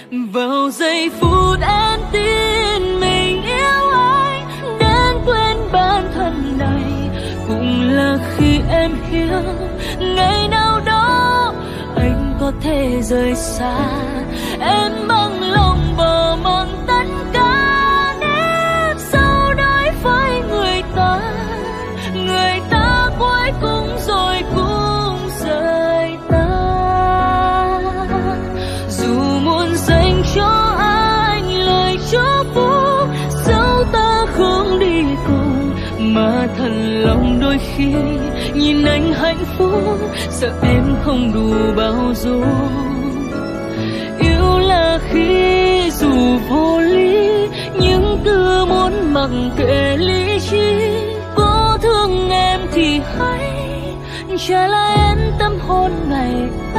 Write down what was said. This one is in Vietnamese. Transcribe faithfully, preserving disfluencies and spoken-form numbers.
Vào giây phút em tin mình yêu anh, đến quên bản thân này, cũng là khi em hiểu ngày nào đó anh có thể rời xa. Em bằng lòng bỏ mặc tất cả nếp sau đối với người ta, người ta cuối cùng rồi cũng rời ta. Dù muốn dành cho anh lời chúc phúc, dẫu ta không đi cùng, mà thật lòng đôi khi nhìn anh hạnh phúc, sợ em không đủ bao dung. Yêu là khi dù vô lý nhưng cứ muốn mặc kệ lý trí. Có thương em thì hãy trả lại em tâm hồn ngày